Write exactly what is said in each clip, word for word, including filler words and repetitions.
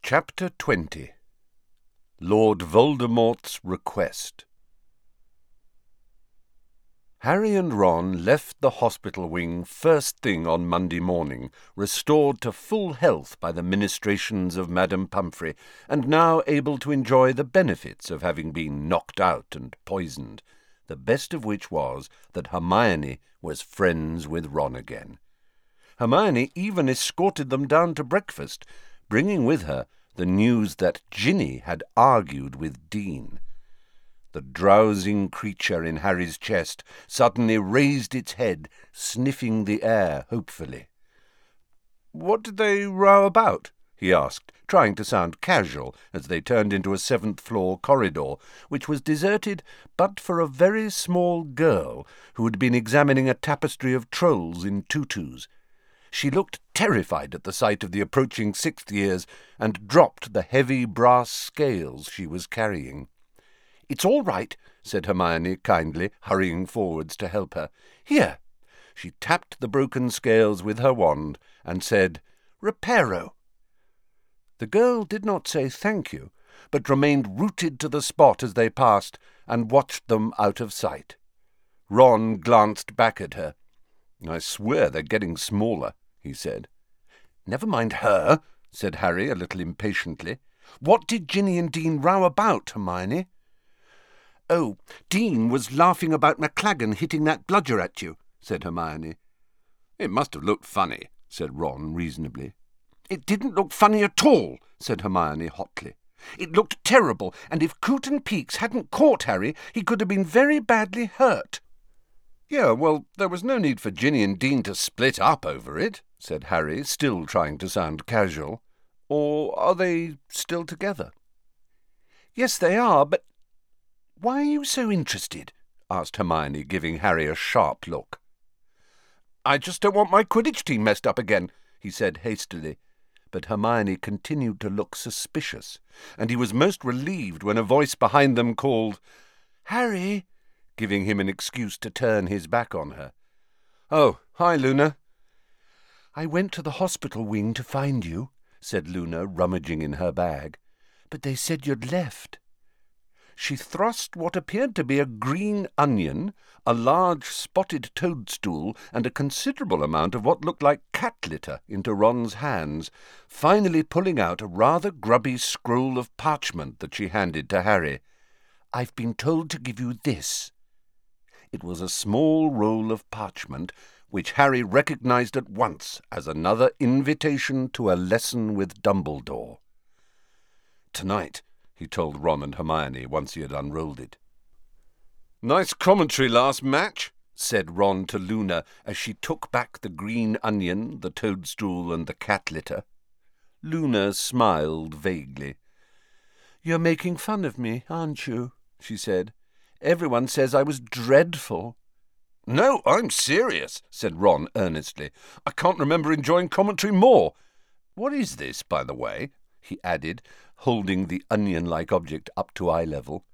Chapter twenty. Lord Voldemort's Request. Harry and Ron left the hospital wing first thing on Monday morning, restored to full health by the ministrations of Madame Pumphrey, and now able to enjoy the benefits of having been knocked out and poisoned, the best of which was that Hermione was friends with Ron again. Hermione even escorted them down to breakfast, bringing with her the news that Ginny had argued with Dean. The drowsing creature in Harry's chest suddenly raised its head, sniffing the air hopefully. "What did they row about?" he asked, trying to sound casual as they turned into a seventh-floor corridor, which was deserted but for a very small girl who had been examining a tapestry of trolls in tutus. She looked terrified at the sight of the approaching sixth years and dropped the heavy brass scales she was carrying. "It's all right," said Hermione kindly, hurrying forwards to help her. "Here." She tapped the broken scales with her wand and said, "Reparo." The girl did not say thank you, but remained rooted to the spot as they passed and watched them out of sight. Ron glanced back at her. "I swear they're getting smaller," he said. "Never mind her," said Harry a little impatiently. "What did Ginny and Dean row about, Hermione?" "Oh, Dean was laughing about McLaggen hitting that bludger at you," said Hermione. "It must have looked funny," said Ron reasonably. "It didn't look funny at all," said Hermione hotly. "It looked terrible, and if Coot and Peaks hadn't caught Harry, he could have been very badly hurt." "Yeah, well, there was no need for Ginny and Dean to split up over it," said Harry, still trying to sound casual. "Or are they still together?" "Yes, they are, but—" "Why are you so interested?" asked Hermione, giving Harry a sharp look. "I just don't want my Quidditch team messed up again," he said hastily. But Hermione continued to look suspicious, and he was most relieved when a voice behind them called, "Harry!" giving him an excuse to turn his back on her. "Oh, hi, Luna." "I went to the hospital wing to find you," said Luna, rummaging in her bag. "But they said you'd left." She thrust what appeared to be a green onion, a large spotted toadstool, and a considerable amount of what looked like cat litter into Ron's hands, finally pulling out a rather grubby scroll of parchment that she handed to Harry. "I've been told to give you this." It was a small roll of parchment, which Harry recognized at once as another invitation to a lesson with Dumbledore. "Tonight," he told Ron and Hermione once he had unrolled it. "Nice commentary last match," said Ron to Luna as she took back the green onion, the toadstool, and the cat litter. Luna smiled vaguely. "You're making fun of me, aren't you?" she said. "Everyone says I was dreadful." "No, I'm serious," said Ron earnestly. "I can't remember enjoying commentary more. What is this, by the way?" he added, holding the onion-like object up to eye level.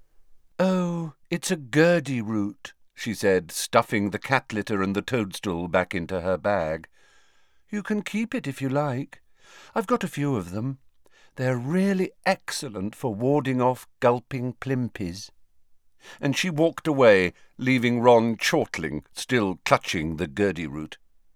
"Oh, it's a Gurdy root," she said, stuffing the cat litter and the toadstool back into her bag. "You can keep it if you like. I've got a few of them. They're really excellent for warding off gulping plimpies." And she walked away, leaving Ron chortling, still clutching the Gurdy root.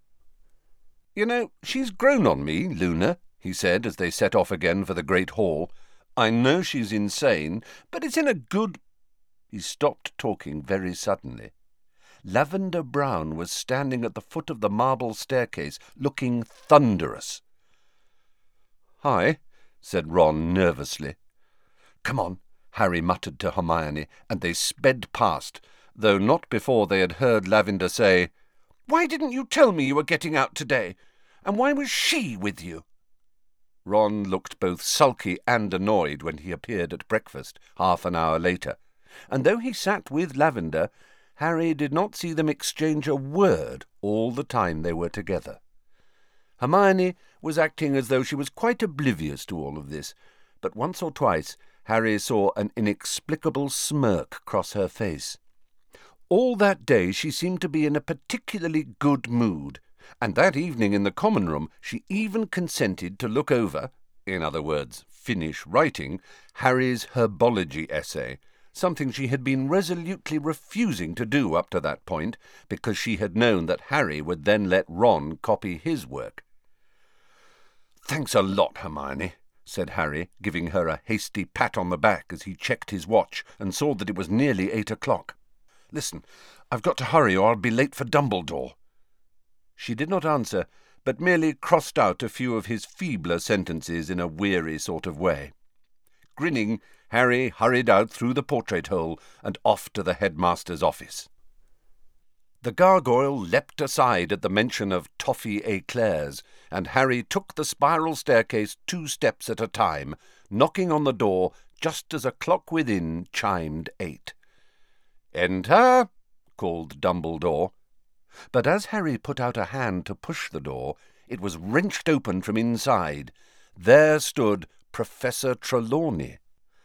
"You know, she's grown on me, Luna," he said as they set off again for the great hall. "I know she's insane, but it's in a good—" He stopped talking very suddenly. Lavender Brown was standing at the foot of the marble staircase, looking thunderous. "Hi," said Ron nervously. "Come on," Harry muttered to Hermione, and they sped past, though not before they had heard Lavender say, "Why didn't you tell me you were getting out today? And why was she with you?" Ron looked both sulky and annoyed when he appeared at breakfast half an hour later, and though he sat with Lavender, Harry did not see them exchange a word all the time they were together. Hermione was acting as though she was quite oblivious to all of this, but once or twice Harry saw an inexplicable smirk cross her face. All that day she seemed to be in a particularly good mood, and that evening in the common room she even consented to look over, in other words, finish writing, Harry's herbology essay, something she had been resolutely refusing to do up to that point, because she had known that Harry would then let Ron copy his work. "Thanks a lot, Hermione," said Harry, giving her a hasty pat on the back as he checked his watch and saw that it was nearly eight o'clock. "Listen, I've got to hurry or I'll be late for Dumbledore." She did not answer, but merely crossed out a few of his feebler sentences in a weary sort of way. Grinning, Harry hurried out through the portrait hole and off to the headmaster's office. The gargoyle leapt aside at the mention of toffee éclairs, and Harry took the spiral staircase two steps at a time, knocking on the door just as a clock within chimed eight. "Enter!" called Dumbledore. But as Harry put out a hand to push the door, it was wrenched open from inside. There stood Professor Trelawney.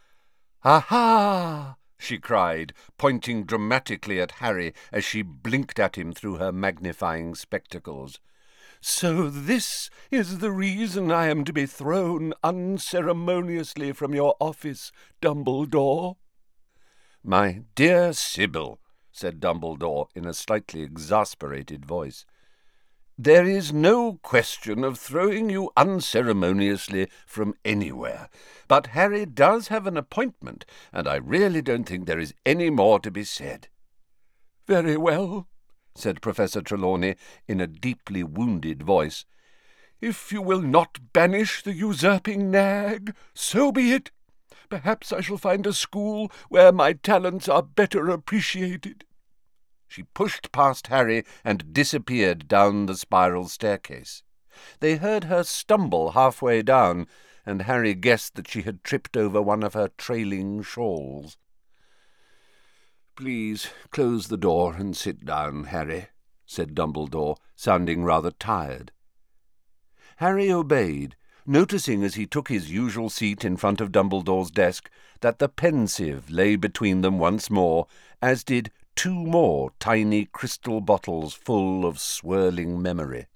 "Aha!" she cried, pointing dramatically at Harry as she blinked at him through her magnifying spectacles. "So this is the reason I am to be thrown unceremoniously from your office, Dumbledore?" "My dear Sybil," said Dumbledore in a slightly exasperated voice, "there is no question of throwing you unceremoniously from anywhere, but Harry does have an appointment, and I really don't think there is any more to be said." "Very well," said Professor Trelawney in a deeply wounded voice. "If you will not banish the usurping nag, so be it. Perhaps I shall find a school where my talents are better appreciated." She pushed past Harry and disappeared down the spiral staircase. They heard her stumble halfway down, and Harry guessed that she had tripped over one of her trailing shawls. "Please close the door and sit down, Harry," said Dumbledore, sounding rather tired. Harry obeyed, noticing as he took his usual seat in front of Dumbledore's desk that the Pensieve lay between them once more, as did two more tiny crystal bottles full of swirling memory.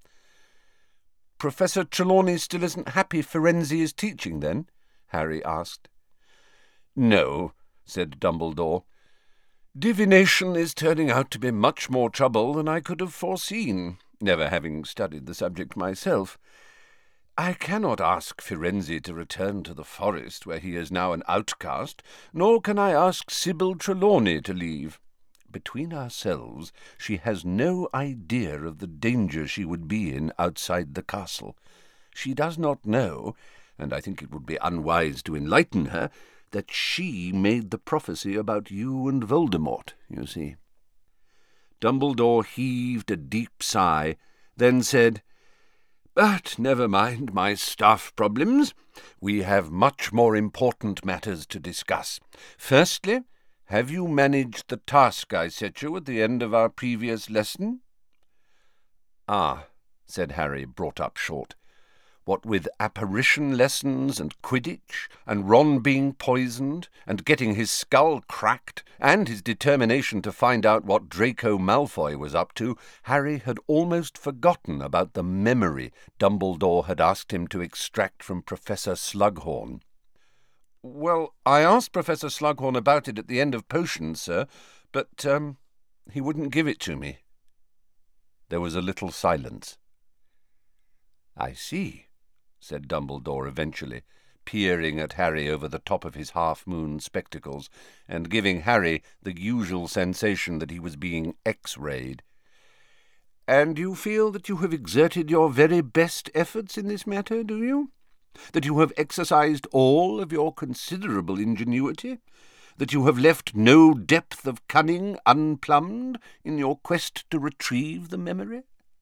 "Professor Trelawney still isn't happy Firenze is teaching, then?" Harry asked. "No," said Dumbledore. "Divination is turning out to be much more trouble than I could have foreseen, never having studied the subject myself. I cannot ask Firenze to return to the forest, where he is now an outcast, nor can I ask Sybil Trelawney to leave. Between ourselves, she has no idea of the danger she would be in outside the castle. She does not know, and I think it would be unwise to enlighten her, that she made the prophecy about you and Voldemort, you see." Dumbledore heaved a deep sigh, then said, "But never mind my staff problems. We have much more important matters to discuss. Firstly, have you managed the task I set you at the end of our previous lesson?" "Ah," said Harry, brought up short. "What with apparition lessons and Quidditch, and Ron being poisoned, and getting his skull cracked, and his determination to find out what Draco Malfoy was up to, Harry had almost forgotten about the memory Dumbledore had asked him to extract from Professor Slughorn. "Well, I asked Professor Slughorn about it at the end of potions, sir, but, um, he wouldn't give it to me." There was a little silence. "I see," said Dumbledore eventually, peering at Harry over the top of his half-moon spectacles, and giving Harry the usual sensation that he was being X-rayed. "And you feel that you have exerted your very best efforts in this matter, do you? That you have exercised all of your considerable ingenuity? That you have left no depth of cunning unplumbed in your quest to retrieve the memory?"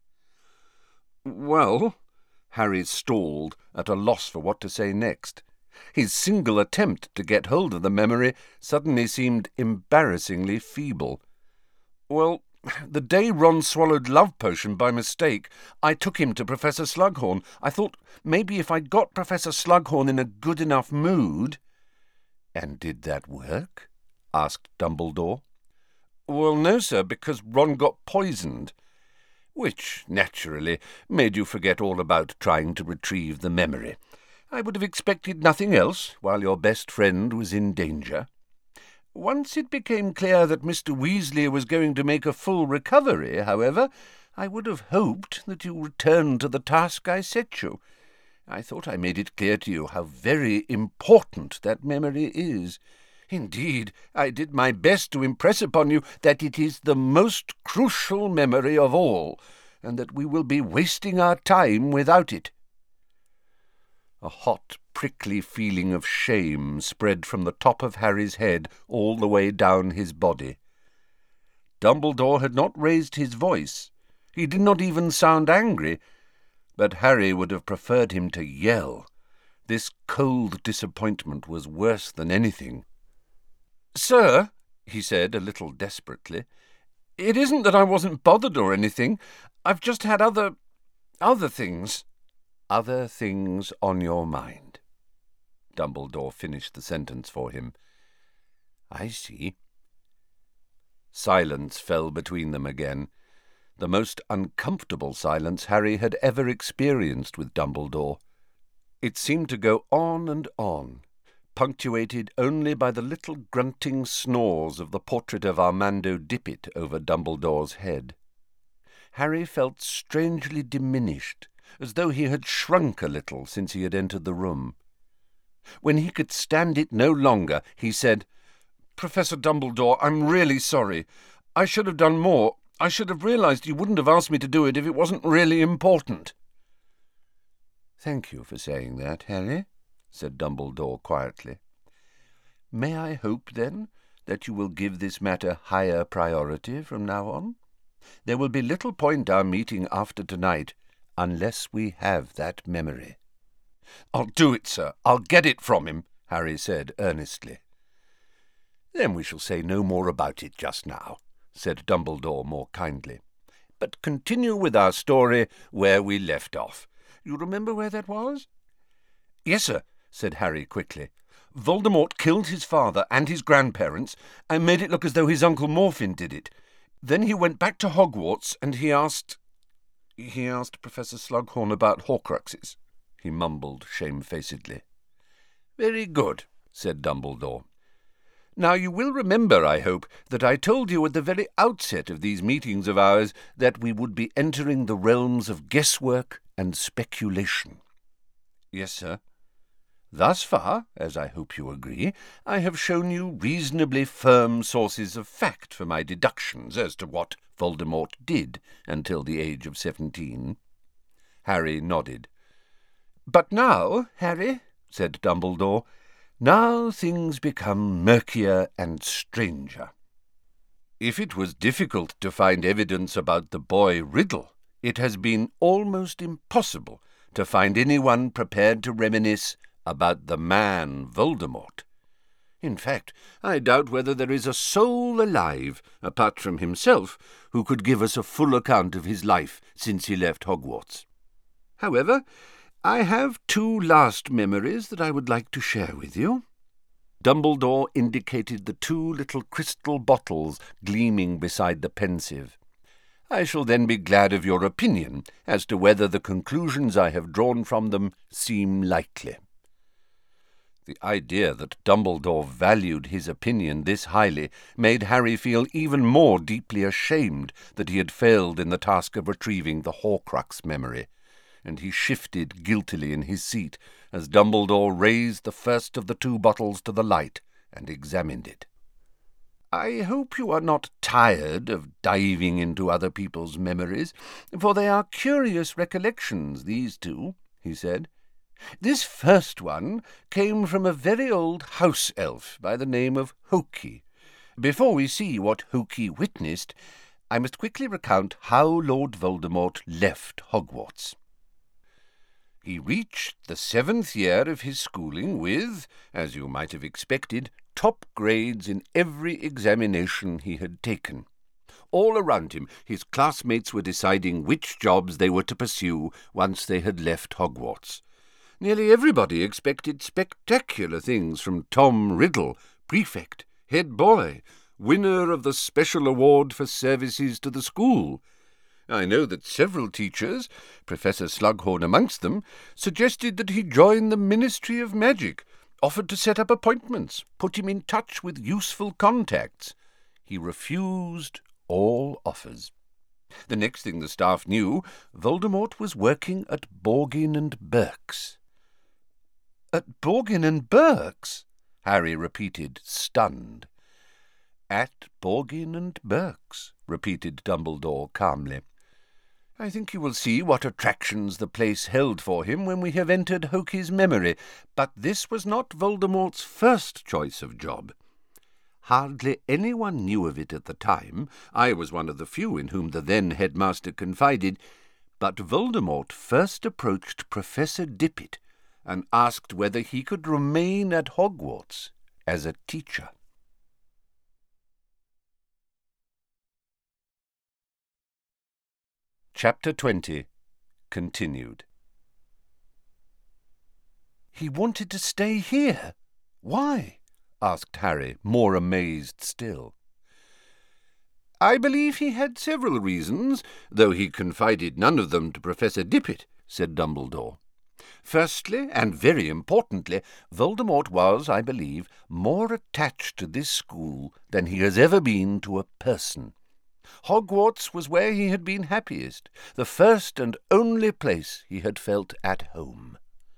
"Well," Harry stalled, at a loss for what to say next. His single attempt to get hold of the memory suddenly seemed embarrassingly feeble. "Well, the day Ron swallowed Love Potion by mistake, I took him to Professor Slughorn. I thought maybe if I got Professor Slughorn in a good enough mood—" "And did that work?" asked Dumbledore. "Well, no, sir, because Ron got poisoned, which, naturally, made you forget all about trying to retrieve the memory. I would have expected nothing else while your best friend was in danger. Once it became clear that Mister Weasley was going to make a full recovery, however, I would have hoped that you returned to the task I set you. I thought I made it clear to you how very important that memory is. Indeed, I did my best to impress upon you that it is the most crucial memory of all, and that we will be wasting our time without it." A hot, prickly feeling of shame spread from the top of Harry's head all the way down his body. Dumbledore had not raised his voice. He did not even sound angry, but Harry would have preferred him to yell. This cold disappointment was worse than anything. "Sir," he said a little desperately, "it isn't that I wasn't bothered or anything. I've just had other... other things." "Other things on your mind." Dumbledore finished the sentence for him. "I see." Silence fell between them again, the most uncomfortable silence Harry had ever experienced with Dumbledore. It seemed to go on and on, punctuated only by the little grunting snores of the portrait of Armando Dippet over Dumbledore's head. Harry felt strangely diminished, as though he had shrunk a little since he had entered the room. When he could stand it no longer, he said, "Professor Dumbledore, I'm really sorry. I should have done more. I should have realized you wouldn't have asked me to do it if it wasn't really important." "Thank you for saying that, Harry," said Dumbledore quietly. "May I hope, then, that you will give this matter higher priority from now on? There will be little point our meeting after tonight unless we have that memory." "I'll do it, sir. I'll get it from him," Harry said earnestly. "Then we shall say no more about it just now," said Dumbledore more kindly, "but continue with our story where we left off. You remember where that was?" "Yes, sir," said Harry quickly. "Voldemort killed his father and his grandparents and made it look as though his Uncle Morfin did it. Then he went back to Hogwarts and he asked... he asked Professor Slughorn about Horcruxes," he mumbled shamefacedly. "Very good," said Dumbledore. "Now you will remember, I hope, that I told you at the very outset of these meetings of ours that we would be entering the realms of guesswork and speculation." "Yes, sir." "Thus far, as I hope you agree, I have shown you reasonably firm sources of fact for my deductions as to what Voldemort did until the age of seventeen." Harry nodded. "But now, Harry," said Dumbledore, "now things become murkier and stranger. If it was difficult to find evidence about the boy Riddle, it has been almost impossible to find anyone prepared to reminisce about the man Voldemort. In fact, I doubt whether there is a soul alive, apart from himself, who could give us a full account of his life since he left Hogwarts. However, I have two last memories that I would like to share with you." Dumbledore indicated the two little crystal bottles gleaming beside the pensieve. "I shall then be glad of your opinion as to whether the conclusions I have drawn from them seem likely." The idea that Dumbledore valued his opinion this highly made Harry feel even more deeply ashamed that he had failed in the task of retrieving the Horcrux memory, and he shifted guiltily in his seat as Dumbledore raised the first of the two bottles to the light and examined it. "I hope you are not tired of diving into other people's memories, for they are curious recollections, these two," he said. "This first one came from a very old house elf by the name of Hokey. Before we see what Hokey witnessed, I must quickly recount how Lord Voldemort left Hogwarts. He reached the seventh year of his schooling with, as you might have expected, top grades in every examination he had taken. All around him, his classmates were deciding which jobs they were to pursue once they had left Hogwarts. Nearly everybody expected spectacular things from Tom Riddle, prefect, head boy, winner of the special award for services to the school. I know that several teachers, Professor Slughorn amongst them, suggested that he join the Ministry of Magic, offered to set up appointments, put him in touch with useful contacts. He refused all offers. The next thing the staff knew, Voldemort was working at Borgin and Burke's. "At Borgin and Burke's?" Harry repeated, stunned. "At Borgin and Burke's," repeated Dumbledore calmly. "I think you will see what attractions the place held for him when we have entered Hokey's memory, but this was not Voldemort's first choice of job. Hardly anyone knew of it at the time. I was one of the few in whom the then headmaster confided, but Voldemort first approached Professor Dippet and asked whether he could remain at Hogwarts as a teacher." Chapter twenty. Continued. "He wanted to stay here. Why?" asked Harry, more amazed still. "I believe he had several reasons, though he confided none of them to Professor Dippet," said Dumbledore. "Firstly, and very importantly, Voldemort was, I believe, more attached to this school than he has ever been to a person. Hogwarts was where he had been happiest, the first and only place he had felt at home."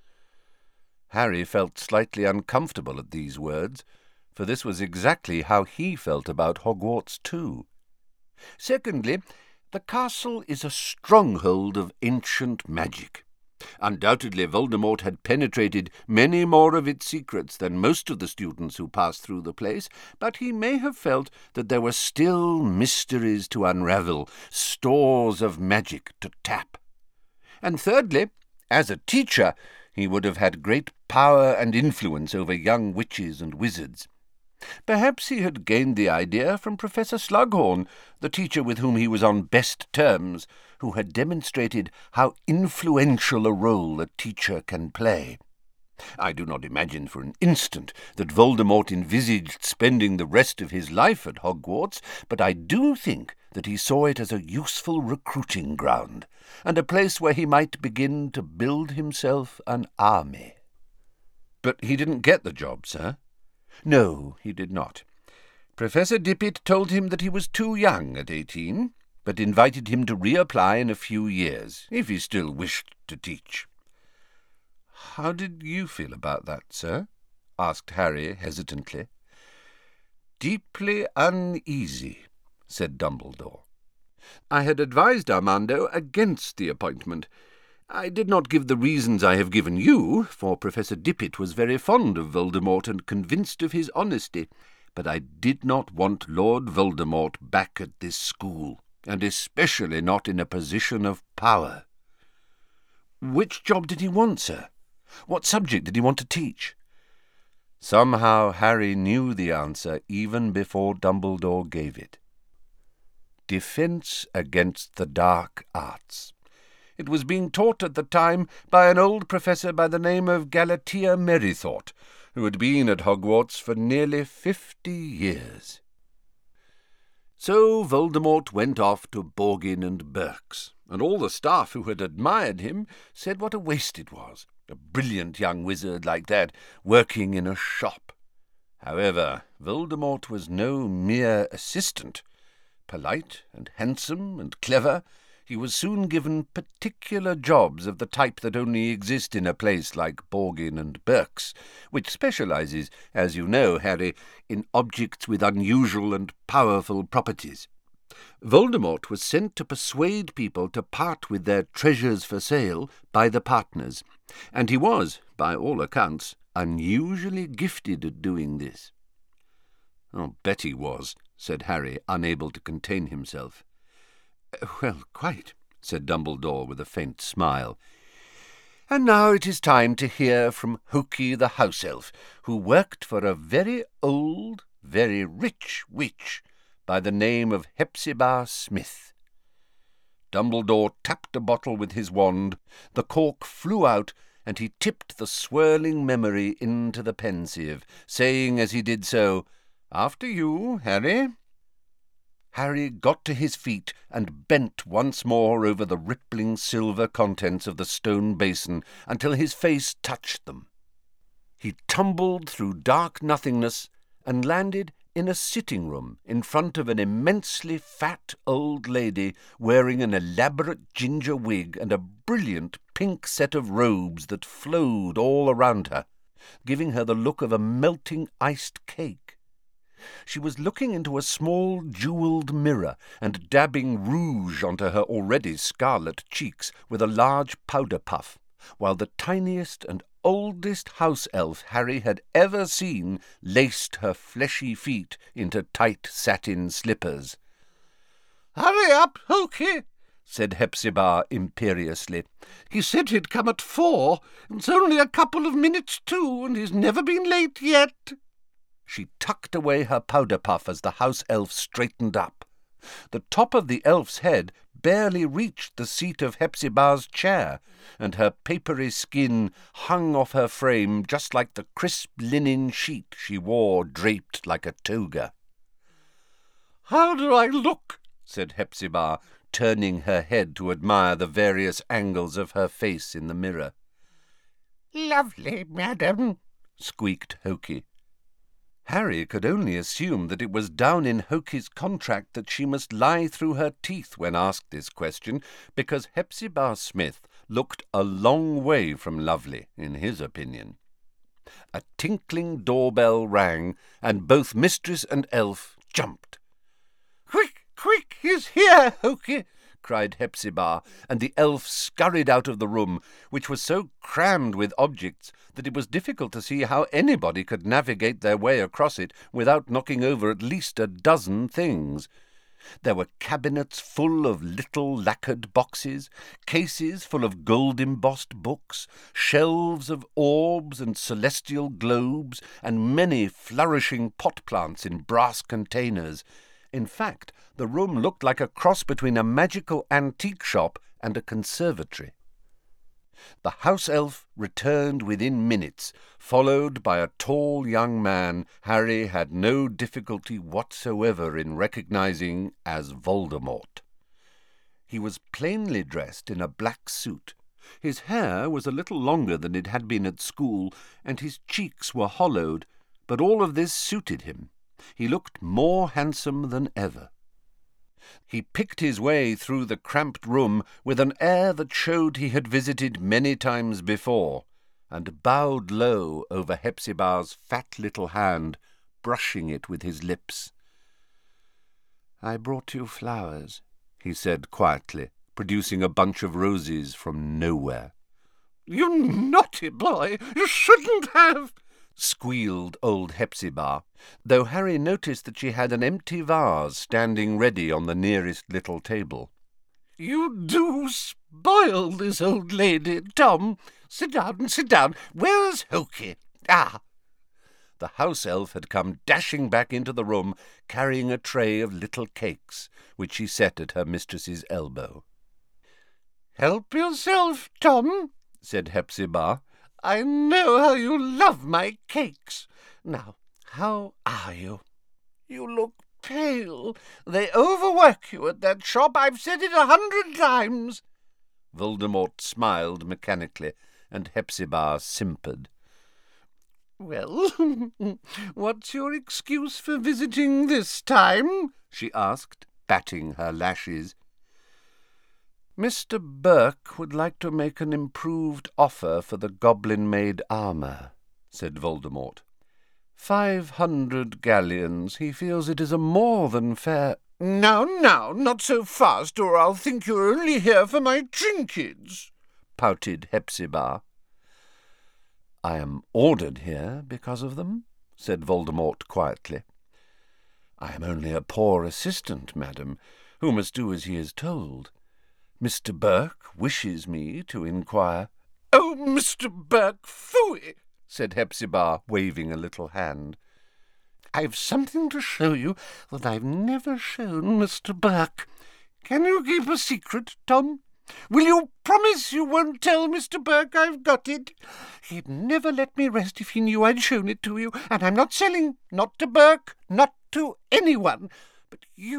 Harry felt slightly uncomfortable at these words, for this was exactly how he felt about Hogwarts too. "Secondly, the castle is a stronghold of ancient magic. Undoubtedly Voldemort had penetrated many more of its secrets than most of the students who passed through the place, but he may have felt that there were still mysteries to unravel, stores of magic to tap. And thirdly, as a teacher, he would have had great power and influence over young witches and wizards. Perhaps he had gained the idea from Professor Slughorn, the teacher with whom he was on best terms, who had demonstrated how influential a role a teacher can play. I do not imagine for an instant that Voldemort envisaged spending the rest of his life at Hogwarts, but I do think that he saw it as a useful recruiting ground, and a place where he might begin to build himself an army." "But he didn't get the job, sir?" "No, he did not. Professor Dippet told him that he was too young at eighteen, but invited him to reapply in a few years, if he still wished to teach." "How did you feel about that, sir?" asked Harry hesitantly. "Deeply uneasy," said Dumbledore. "I had advised Armando against the appointment. I did not give the reasons I have given you, for Professor Dippet was very fond of Voldemort and convinced of his honesty, but I did not want Lord Voldemort back at this school, and especially not in a position of power." "Which job did he want, sir? What subject did he want to teach?" Somehow Harry knew the answer even before Dumbledore gave it. Defence against the dark arts. It was being taught at the time by an old professor by the name of Galatea Merrythought, who had been at Hogwarts for nearly fifty years. So Voldemort went off to Borgin and Burke's, and all the staff who had admired him said what a waste it was, a brilliant young wizard like that working in a shop. However, Voldemort was no mere assistant. Polite and handsome and clever, he was soon given particular jobs of the type that only exist in a place like Borgin and Burke's, which specializes, as you know, Harry, in objects with unusual and powerful properties. Voldemort was sent to persuade people to part with their treasures for sale by the partners, and he was, by all accounts, unusually gifted at doing this. "I'll bet he was," said Harry, unable to contain himself. "Well, quite," said Dumbledore with a faint smile. "And now it is time to hear from Hokey the house elf, who worked for a very old, very rich witch by the name of Hepzibah Smith." Dumbledore tapped a bottle with his wand, the cork flew out, and he tipped the swirling memory into the Pensieve, saying as he did so, "After you, Harry." Harry got to his feet and bent once more over the rippling silver contents of the stone basin until his face touched them. He tumbled through dark nothingness and landed in a sitting-room in front of an immensely fat old lady wearing an elaborate ginger wig and a brilliant pink set of robes that flowed all around her, giving her the look of a melting iced cake. She was looking into a small jewelled mirror and dabbing rouge onto her already scarlet cheeks with a large powder puff, while the tiniest and oldest house elf Harry had ever seen laced her fleshy feet into tight satin slippers. "Hurry up, Hokey," said Hepzibah imperiously. "He said he'd come at four. It's only a couple of minutes too, and he's never been late yet." She tucked away her powder puff as the house elf straightened up. The top of the elf's head barely reached the seat of Hepzibah's chair, and her papery skin hung off her frame just like the crisp linen sheet she wore draped like a toga. "How do I look?" said Hepzibah, turning her head to admire the various angles of her face in the mirror. "Lovely, madam," squeaked Hokey. Harry could only assume that it was down in Hokey's contract that she must lie through her teeth when asked this question, because Hepzibah Smith looked a long way from lovely, in his opinion. A tinkling doorbell rang, and both mistress and elf jumped. "Quick, quick, he's here, Hokey!" cried Hepzibah, and the elf scurried out of the room, which was so crammed with objects that it was difficult to see how anybody could navigate their way across it without knocking over at least a dozen things. There were cabinets full of little lacquered boxes, cases full of gold-embossed books, shelves of orbs and celestial globes, and many flourishing pot plants in brass containers. In fact, the room looked like a cross between a magical antique shop and a conservatory. The house elf returned within minutes, followed by a tall young man Harry had no difficulty whatsoever in recognizing as Voldemort. He was plainly dressed in a black suit. His hair was a little longer than it had been at school, and his cheeks were hollowed, but all of this suited him. He looked more handsome than ever. He picked his way through the cramped room with an air that showed he had visited many times before, and bowed low over Hepzibah's fat little hand, brushing it with his lips. "I brought you flowers," he said quietly, producing a bunch of roses from nowhere. "You naughty boy! You shouldn't have!" squealed old Hepzibah, though Harry noticed that she had an empty vase standing ready on the nearest little table. "You do spoil this old lady, Tom. Sit down, sit down. Where's Hokey? Ah!" The house elf had come dashing back into the room, carrying a tray of little cakes, which she set at her mistress's elbow. "Help yourself, Tom," said Hepzibah. "I know how you love my cakes. Now, how are you? You look pale. They overwork you at that shop. I've said it a hundred times." Voldemort smiled mechanically, and Hepzibah simpered. "Well, what's your excuse for visiting this time?" she asked, batting her lashes. "Mister Burke would like to make an improved offer for the goblin-made armour," said Voldemort. Five hundred galleons. He feels it is a more than fair—" "Now, now, not so fast, or I'll think you're only here for my trinkets," pouted Hepzibah. "I am ordered here because of them," said Voldemort quietly. "I am only a poor assistant, madam, who must do as he is told. Mister Burke wishes me to inquire—" "Oh, Mister Burke, phooey!" said Hepzibah, waving a little hand. "I've something to show you that I've never shown Mister Burke. Can you keep a secret, Tom? Will you promise you won't tell Mister Burke I've got it? He'd never let me rest if he knew I'd shown it to you, and I'm not selling, not to Burke, not to anyone. But you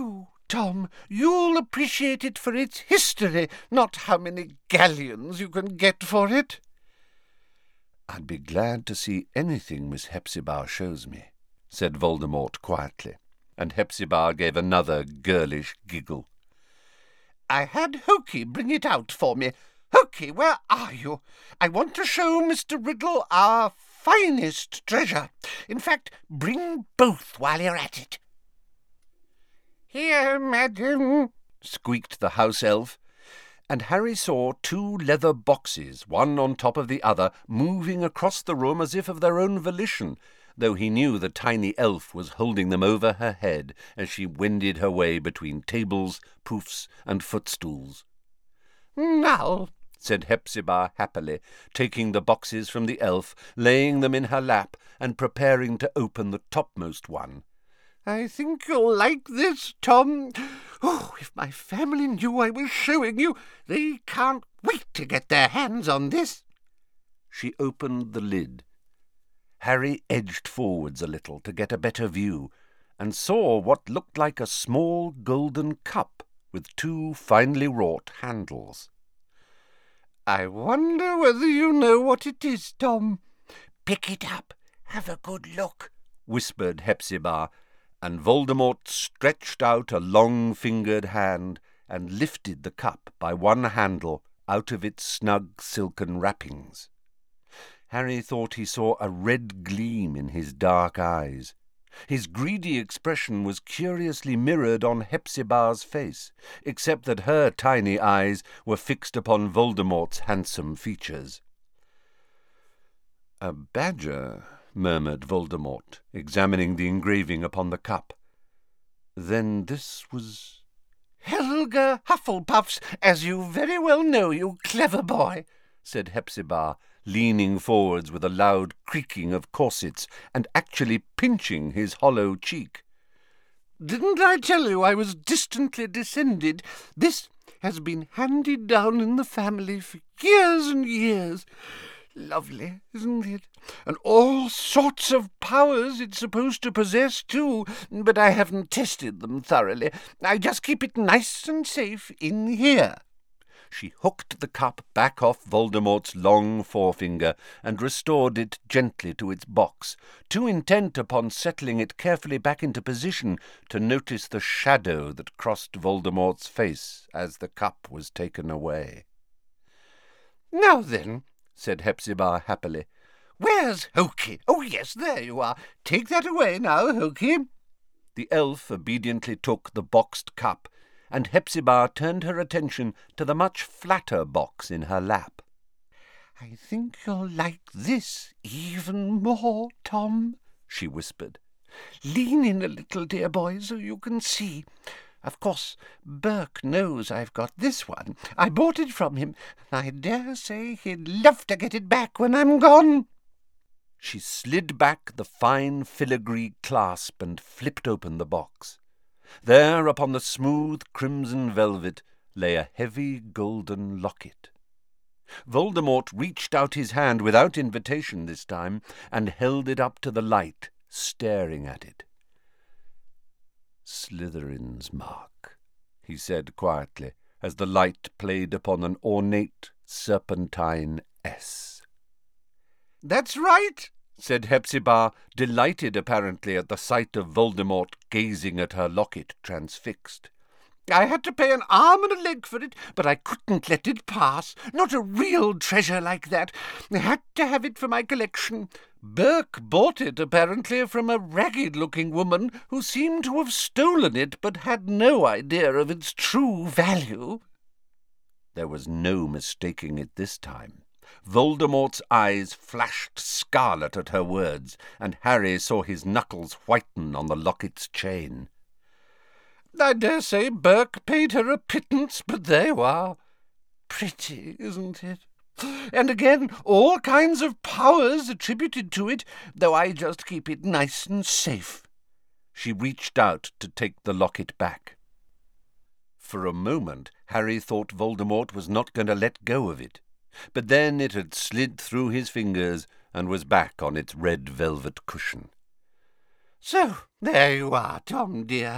Tom. You'll appreciate it for its history, not how many galleons you can get for it." "I'd be glad to see anything Miss Hepzibah shows me," said Voldemort quietly, and Hepzibah gave another girlish giggle. "I had Hokey bring it out for me. Hokey, where are you? I want to show Mister Riddle our finest treasure. In fact, bring both while you're at it." "Here, madam," squeaked the house elf, and Harry saw two leather boxes, one on top of the other, moving across the room as if of their own volition, though he knew the tiny elf was holding them over her head as she wended her way between tables, poufs, and footstools. "Now," said Hepzibah happily, taking the boxes from the elf, laying them in her lap, and preparing to open the topmost one. "I think you'll like this, Tom. Oh, if my family knew I was showing you, they can't wait to get their hands on this." She opened the lid. Harry edged forwards a little to get a better view, and saw what looked like a small golden cup with two finely wrought handles. "I wonder whether you know what it is, Tom." "Pick it up. Have a good look," whispered Hepzibah, and Voldemort stretched out a long-fingered hand and lifted the cup by one handle out of its snug silken wrappings. Harry thought he saw a red gleam in his dark eyes. His greedy expression was curiously mirrored on Hepzibah's face, except that her tiny eyes were fixed upon Voldemort's handsome features. "A badger," murmured Voldemort, examining the engraving upon the cup. "Then this was—" "Helga Hufflepuff's, as you very well know, you clever boy," said Hepzibah, leaning forwards with a loud creaking of corsets and actually pinching his hollow cheek. "Didn't I tell you I was distantly descended? This has been handed down in the family for years and years. Lovely, isn't it? And all sorts of powers it's supposed to possess, too, but I haven't tested them thoroughly. I just keep it nice and safe in here." She hooked the cup back off Voldemort's long forefinger and restored it gently to its box, too intent upon settling it carefully back into position to notice the shadow that crossed Voldemort's face as the cup was taken away. "Now then," said Hepzibah happily, "where's Hokey? Oh, yes, there you are. Take that away now, Hokey." The elf obediently took the boxed cup, and Hepzibah turned her attention to the much flatter box in her lap. "I think you'll like this even more, Tom," she whispered. "Lean in a little, dear boy, so you can see. Of course, Burke knows I've got this one. I bought it from him, and I dare say he'd love to get it back when I'm gone." She slid back the fine filigree clasp and flipped open the box. There, upon the smooth crimson velvet, lay a heavy golden locket. Voldemort reached out his hand without invitation this time, and held it up to the light, staring at it. "Slytherin's mark," he said quietly, as the light played upon an ornate serpentine S. "That's right," said Hepzibah, delighted apparently at the sight of Voldemort gazing at her locket transfixed. "I had to pay an arm and a leg for it, but I couldn't let it pass. Not a real treasure like that. I had to have it for my collection. Burke bought it, apparently, from a ragged-looking woman who seemed to have stolen it, but had no idea of its true value." There was no mistaking it this time. Voldemort's eyes flashed scarlet at her words, and Harry saw his knuckles whiten on the locket's chain. "I dare say Burke paid her a pittance, but there you are. Pretty, isn't it? And again, all kinds of powers attributed to it, though I just keep it nice and safe." She reached out to take the locket back. For a moment, Harry thought Voldemort was not going to let go of it. But then it had slid through his fingers and was back on its red velvet cushion. "So, there you are, Tom, dear.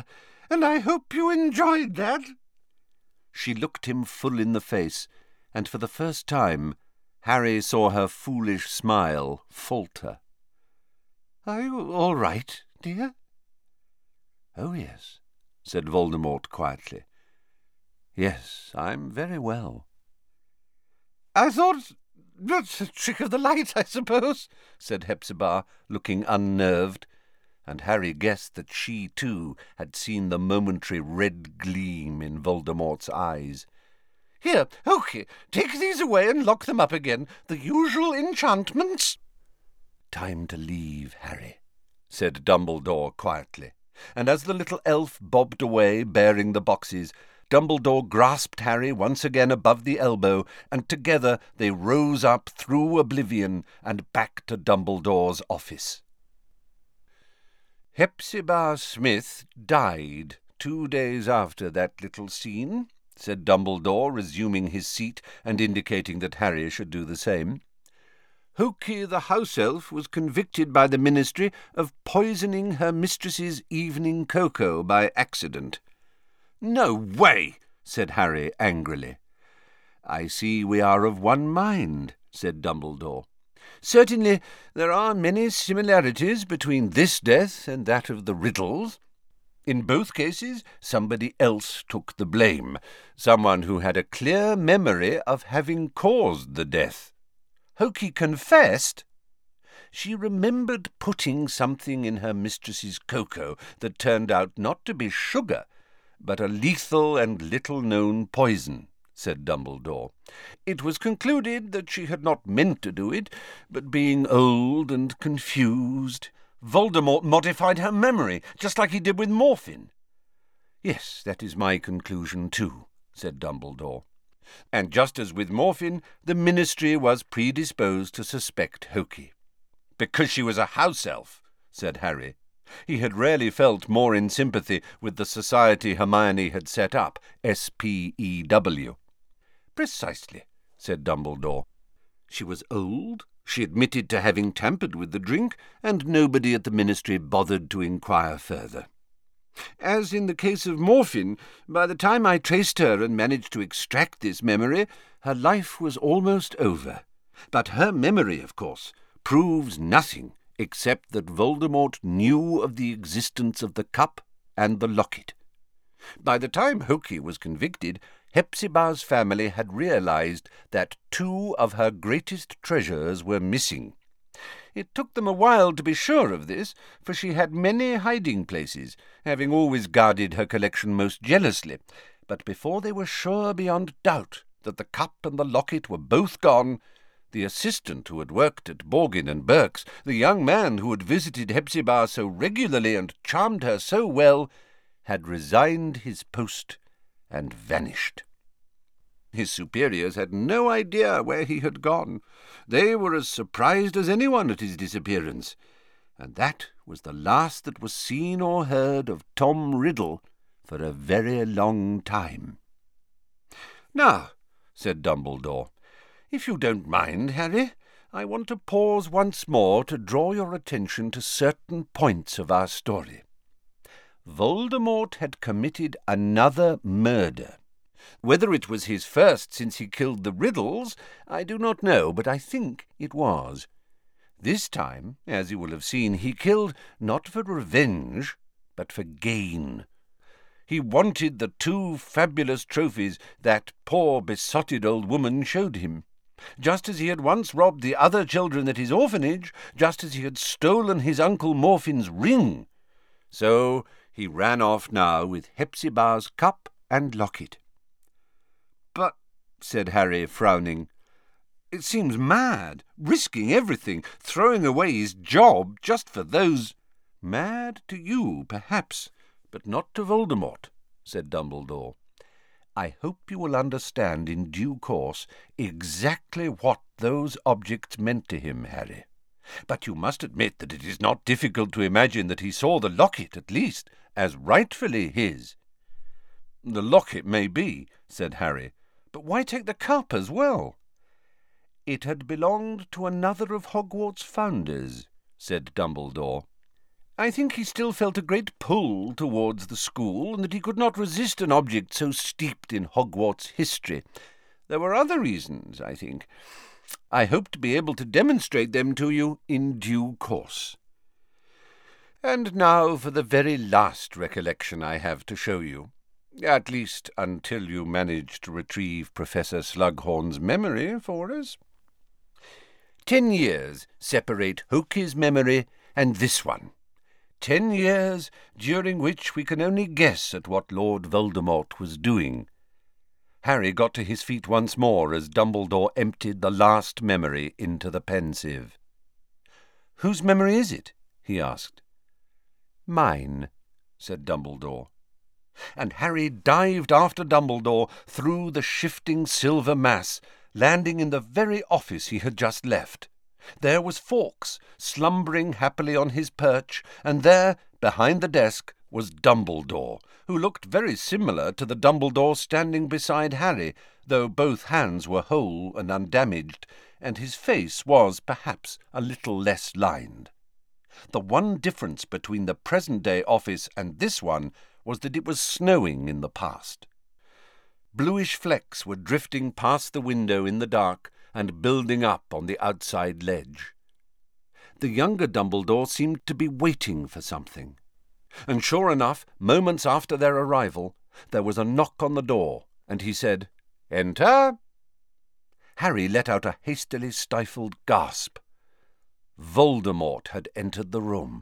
and I hope you enjoyed that." She looked him full in the face, and for the first time Harry saw her foolish smile falter. "Are you all right, dear?" "Oh, yes," said Voldemort quietly. "Yes, I'm very well." "I thought that's a trick of the light, I suppose," said Hepzibah, looking unnerved, and Harry guessed that she, too, had seen the momentary red gleam in Voldemort's eyes. "Here, Hokey, take these away and lock them up again. The usual enchantments." "Time to leave, Harry," said Dumbledore quietly, and as the little elf bobbed away bearing the boxes, Dumbledore grasped Harry once again above the elbow, and together they rose up through oblivion and back to Dumbledore's office. "Hepzibah Smith died two days after that little scene," said Dumbledore, resuming his seat and indicating that Harry should do the same. "Hokey the house elf was convicted by the Ministry of poisoning her mistress's evening cocoa by accident." "No way!" said Harry angrily. "I see we are of one mind," said Dumbledore. "Certainly there are many similarities between this death and that of the Riddles. In both cases somebody else took the blame, someone who had a clear memory of having caused the death. Hokey confessed. She remembered putting something in her mistress's cocoa that turned out not to be sugar, but a lethal and little-known poison," said Dumbledore. "It was concluded that she had not meant to do it, but being old and confused, Voldemort modified her memory, just like he did with morphine." "Yes, that is my conclusion too," said Dumbledore. "And just as with morphine, the Ministry was predisposed to suspect Hokey." "Because she was a house elf," said Harry. He had rarely felt more in sympathy with the society Hermione had set up, S P E W. "Precisely," said Dumbledore. "She was old, she admitted to having tampered with the drink, and nobody at the Ministry bothered to inquire further. As in the case of morphine, by the time I traced her and managed to extract this memory, her life was almost over. But her memory, of course, proves nothing except that Voldemort knew of the existence of the cup and the locket. By the time Hokey was convicted, Hepzibah's family had realized that two of her greatest treasures were missing. It took them a while to be sure of this, for she had many hiding places, having always guarded her collection most jealously. But before they were sure beyond doubt that the cup and the locket were both gone, the assistant who had worked at Borgin and Burke's, the young man who had visited Hepzibah so regularly and charmed her so well, had resigned his post and vanished. His superiors had no idea where he had gone. They were as surprised as anyone at his disappearance, and that was the last that was seen or heard of Tom Riddle for a very long time. "Now," said Dumbledore, "if you don't mind, Harry, I want to pause once more to draw your attention to certain points of our story. Voldemort had committed another murder. Whether it was his first since he killed the Riddles, I do not know, but I think it was. This time, as you will have seen, he killed not for revenge, but for gain. He wanted the two fabulous trophies that poor besotted old woman showed him. Just as he had once robbed the other children at his orphanage, just as he had stolen his Uncle Morphin's ring. So he ran off now with Hepzibah's cup and locket." "But," said Harry, frowning, "it seems mad, risking everything, throwing away his job just for those—" "Mad to you, perhaps, but not to Voldemort," said Dumbledore. "I hope you will understand in due course exactly what those objects meant to him, Harry. But you must admit that it is not difficult to imagine that he saw the locket, at least, as rightfully his." "The locket may be," said Harry, "but why take the cup as well?" "It had belonged to another of Hogwarts' founders," said Dumbledore. I think he still felt a great pull towards the school, and that he could not resist an object so steeped in Hogwarts history. There were other reasons, I think. I hope to be able to demonstrate them to you in due course. And now for the very last recollection I have to show you, at least until you manage to retrieve Professor Slughorn's memory for us. Ten years separate Hokey's memory and this one. Ten years during which we can only guess at what Lord Voldemort was doing. Harry got to his feet once more as Dumbledore emptied the last memory into the Pensieve. "Whose memory is it?" he asked. "Mine," said Dumbledore. And Harry dived after Dumbledore through the shifting silver mass, landing in the very office he had just left. There was Fawkes, slumbering happily on his perch, and there, behind the desk, was Dumbledore, who looked very similar to the Dumbledore standing beside Harry, though both hands were whole and undamaged, and his face was, perhaps, a little less lined. The one difference between the present-day office and this one was that it was snowing in the past. Bluish flecks were drifting past the window in the dark and building up on the outside ledge. The younger Dumbledore seemed to be waiting for something. And sure enough, moments after their arrival, there was a knock on the door, and he said, "Enter." Harry let out a hastily stifled gasp. Voldemort had entered the room.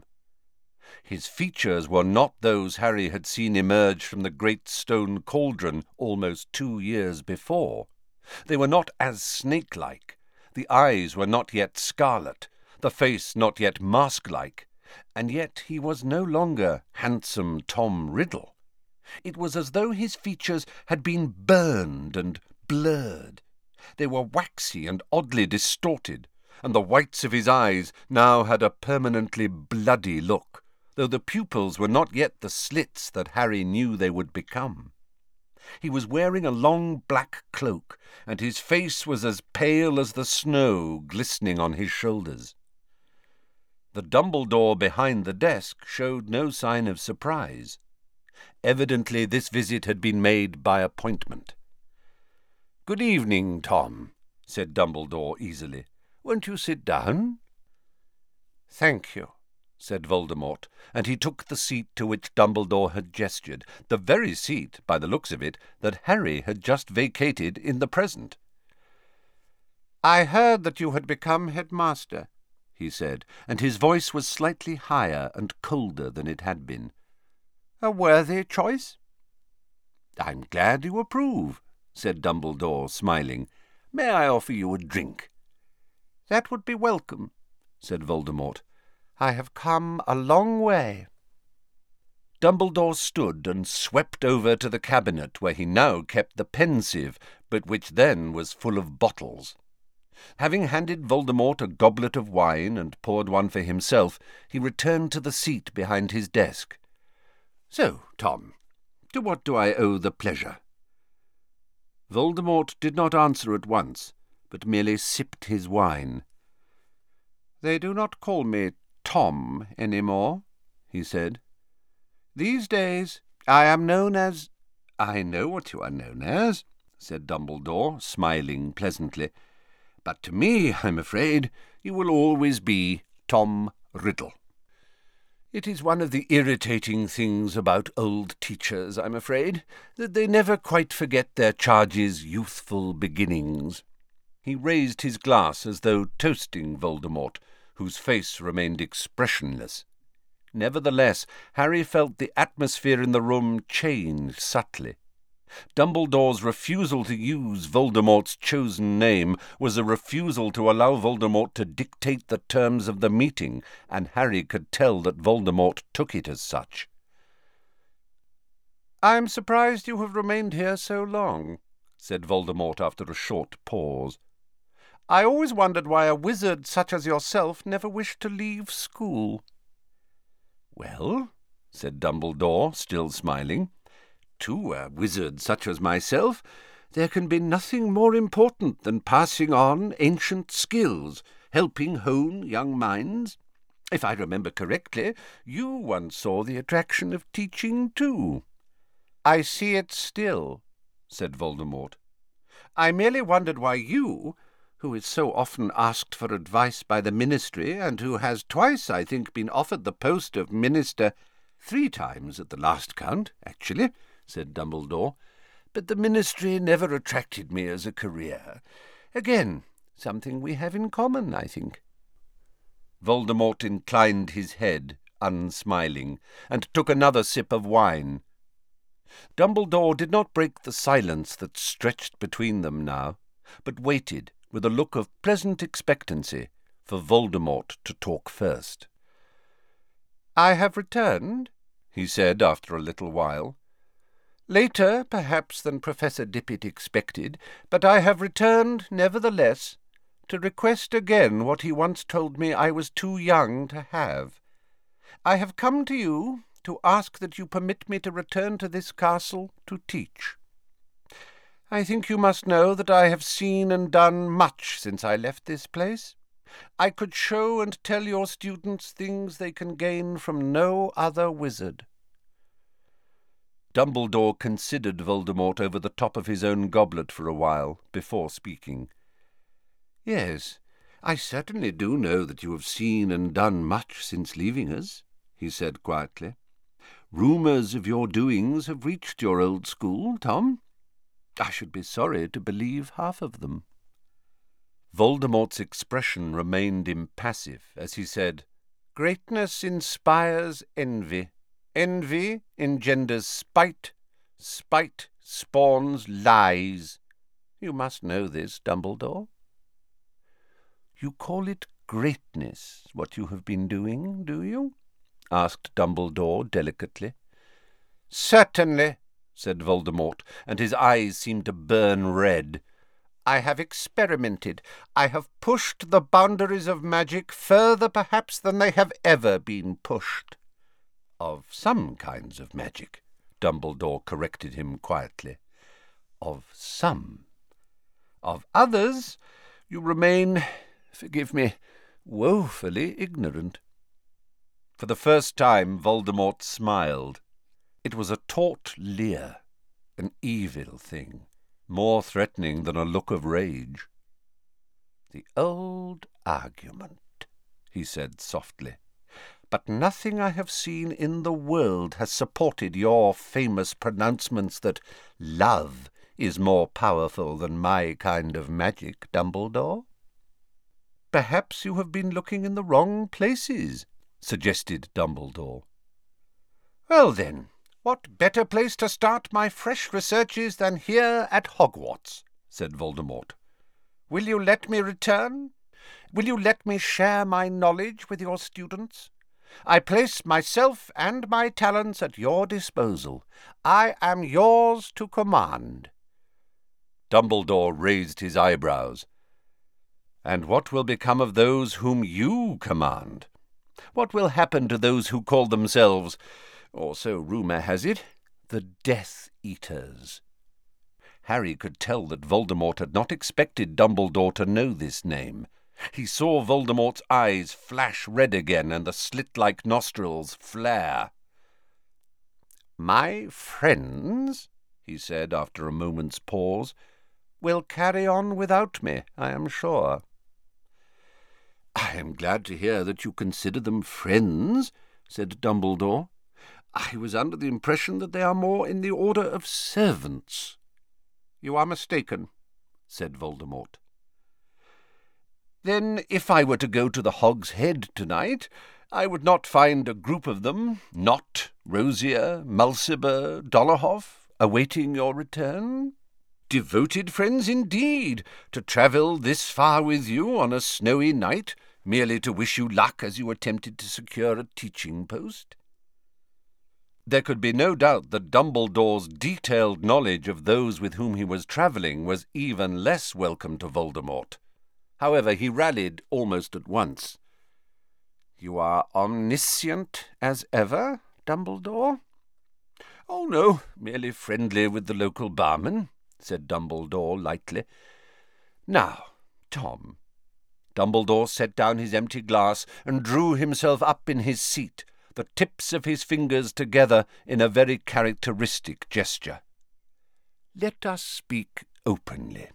His features were not those Harry had seen emerge from the great stone cauldron almost two years before. They were not as snake-like. The eyes were not yet scarlet, the face not yet mask-like, and yet he was no longer handsome Tom Riddle. It was as though his features had been burned and blurred. They were waxy and oddly distorted, and the whites of his eyes now had a permanently bloody look, though the pupils were not yet the slits that Harry knew they would become. He was wearing a long black cloak, and his face was as pale as the snow glistening on his shoulders. The Dumbledore behind the desk showed no sign of surprise. Evidently this visit had been made by appointment. "Good evening, Tom," said Dumbledore easily. "Won't you sit down?" "Thank you," said Voldemort, and he took the seat to which Dumbledore had gestured, the very seat, by the looks of it, that Harry had just vacated in the present. "I heard that you had become headmaster," he said, and his voice was slightly higher and colder than it had been. "A worthy choice?" "I'm glad you approve," said Dumbledore, smiling. "May I offer you a drink?" "That would be welcome," said Voldemort. "I have come a long way." Dumbledore stood and swept over to the cabinet where he now kept the Pensieve, but which then was full of bottles. Having handed Voldemort a goblet of wine and poured one for himself, he returned to the seat behind his desk. "So, Tom, to what do I owe the pleasure?" Voldemort did not answer at once, but merely sipped his wine. "They do not call me Tom any more," he said. "These days I am known as—" "I know what you are known as," said Dumbledore, smiling pleasantly. "But to me, I'm afraid, you will always be Tom Riddle. It is one of the irritating things about old teachers, I'm afraid, that they never quite forget their charges' youthful beginnings." He raised his glass as though toasting Voldemort, whose face remained expressionless. Nevertheless, Harry felt the atmosphere in the room change subtly. Dumbledore's refusal to use Voldemort's chosen name was a refusal to allow Voldemort to dictate the terms of the meeting, and Harry could tell that Voldemort took it as such. "I'm surprised you have remained here so long," said Voldemort after a short pause. "I always wondered why a wizard such as yourself never wished to leave school." "Well," said Dumbledore, still smiling, "to a wizard such as myself, there can be nothing more important than passing on ancient skills, helping hone young minds. If I remember correctly, you once saw the attraction of teaching too." "I see it still," said Voldemort. "I merely wondered why you, who is so often asked for advice by the Ministry, and who has twice, I think, been offered the post of Minister—" "Three times at the last count, actually," said Dumbledore. "But the Ministry never attracted me as a career. Again, something we have in common, I think." Voldemort inclined his head, unsmiling, and took another sip of wine. Dumbledore did not break the silence that stretched between them now, but waited, with a look of pleasant expectancy, for Voldemort to talk first. "I have returned," he said after a little while. "Later, perhaps, than Professor Dippet expected, but I have returned, nevertheless, to request again what he once told me I was too young to have. I have come to you to ask that you permit me to return to this castle to teach. I think you must know that I have seen and done much since I left this place. I could show and tell your students things they can gain from no other wizard." Dumbledore considered Voldemort over the top of his own goblet for a while, before speaking. "Yes, I certainly do know that you have seen and done much since leaving us," he said quietly. "Rumours of your doings have reached your old school, Tom. I should be sorry to believe half of them." Voldemort's expression remained impassive as he said, "Greatness inspires envy. Envy engenders spite. Spite spawns lies. You must know this, Dumbledore." "You call it greatness, what you have been doing, do you?" asked Dumbledore delicately. "Certainly," said Voldemort, and his eyes seemed to burn red. "I have experimented. I have pushed the boundaries of magic further, perhaps, than they have ever been pushed." "Of some kinds of magic," Dumbledore corrected him quietly. "Of some. Of others you remain, forgive me, woefully ignorant." For the first time Voldemort smiled. It was a taut leer, an evil thing, more threatening than a look of rage. "The old argument," he said softly. "But nothing I have seen in the world has supported your famous pronouncements that love is more powerful than my kind of magic, Dumbledore." "Perhaps you have been looking in the wrong places," suggested Dumbledore. "Well, then, what better place to start my fresh researches than here at Hogwarts?" said Voldemort. "Will you let me return? Will you let me share my knowledge with your students? I place myself and my talents at your disposal. I am yours to command." Dumbledore raised his eyebrows. "And what will become of those whom you command? What will happen to those who call themselves, or so rumour has it, the Death Eaters?" Harry could tell that Voldemort had not expected Dumbledore to know this name. He saw Voldemort's eyes flash red again and the slit-like nostrils flare. "My friends," he said after a moment's pause, "will carry on without me, I am sure." "I am glad to hear that you consider them friends," said Dumbledore. "I was under the impression that they are more in the order of servants." "You are mistaken," said Voldemort. "Then if I were to go to the Hog's Head tonight, I would not find a group of them, Nott, Rosier, Mulciber, Dolohov, awaiting your return? Devoted friends indeed, to travel this far with you on a snowy night, merely to wish you luck as you attempted to secure a teaching post." There could be no doubt that Dumbledore's detailed knowledge of those with whom he was travelling was even less welcome to Voldemort. However, he rallied almost at once. "You are omniscient as ever, Dumbledore?" "Oh, no, merely friendly with the local barman," said Dumbledore lightly. "Now, Tom, Dumbledore set down his empty glass and drew himself up in his seat, the tips of his fingers together in a very characteristic gesture. "Let us speak openly.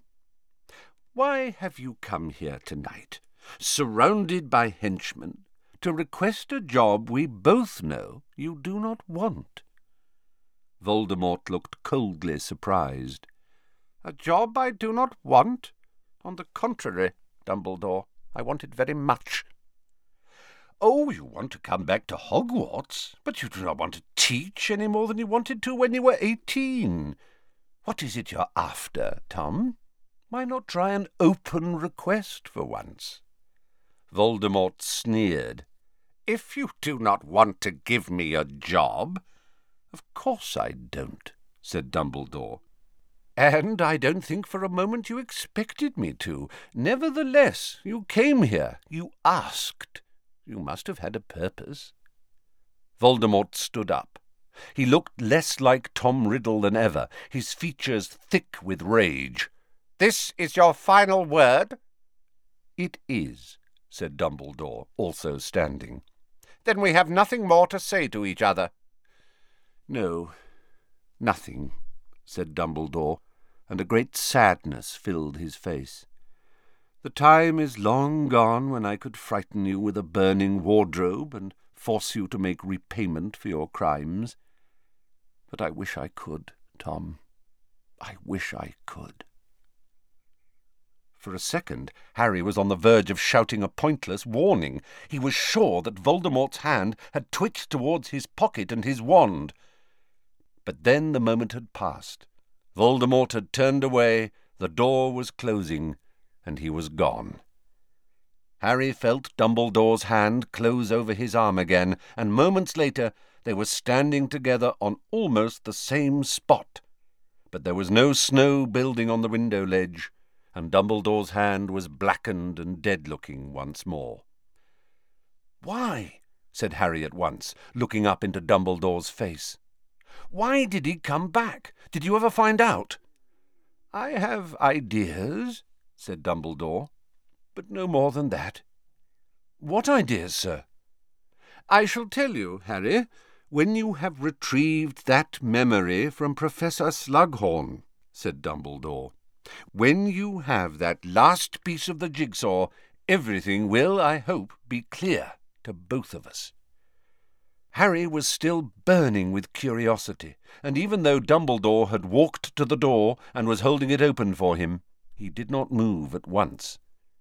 Why have you come here tonight, surrounded by henchmen, to request a job we both know you do not want?" Voldemort looked coldly surprised. "A job I do not want? On the contrary, Dumbledore, I want it very much." "Oh, you want to come back to Hogwarts, but you do not want to teach any more than you wanted to when you were eighteen. What is it you're after, Tom? Why not try an open request for once?" Voldemort sneered. "If you do not want to give me a job—" "Of course I don't," said Dumbledore. "And I don't think for a moment you expected me to. Nevertheless, you came here. You asked. You must have had a purpose." Voldemort stood up. He looked less like Tom Riddle than ever, his features thick with rage. "This is your final word?" "It is," said Dumbledore, also standing. "Then we have nothing more to say to each other." "No, nothing," said Dumbledore, and a great sadness filled his face. "The time is long gone when I could frighten you with a burning wardrobe and force you to make repayment for your crimes. But I wish I could, Tom. I wish I could." For a second, Harry was on the verge of shouting a pointless warning. He was sure that Voldemort's hand had twitched towards his pocket and his wand. But then the moment had passed. Voldemort had turned away, the door was closing, and he was gone. Harry felt Dumbledore's hand close over his arm again, and moments later they were standing together on almost the same spot. But there was no snow building on the window ledge, and Dumbledore's hand was blackened and dead-looking once more. "Why?" said Harry at once, looking up into Dumbledore's face. "Why did he come back? Did you ever find out?" "I have ideas," said Dumbledore, "but no more than that." "What ideas, sir?" "I shall tell you, Harry, when you have retrieved that memory from Professor Slughorn," said Dumbledore. "When you have that last piece of the jigsaw, everything will, I hope, be clear to both of us." Harry was still burning with curiosity, and even though Dumbledore had walked to the door and was holding it open for him, he did not move at once.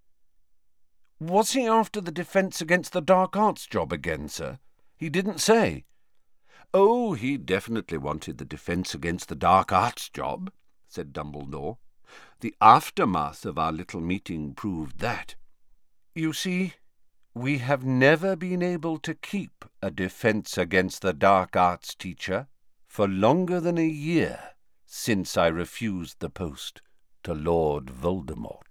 "Was he after the Defence Against the Dark Arts job again, sir? He didn't say." "Oh, he definitely wanted the Defence Against the Dark Arts job," said Dumbledore. "The aftermath of our little meeting proved that. You see, we have never been able to keep a Defence Against the Dark Arts teacher for longer than a year since I refused the post to Lord Voldemort."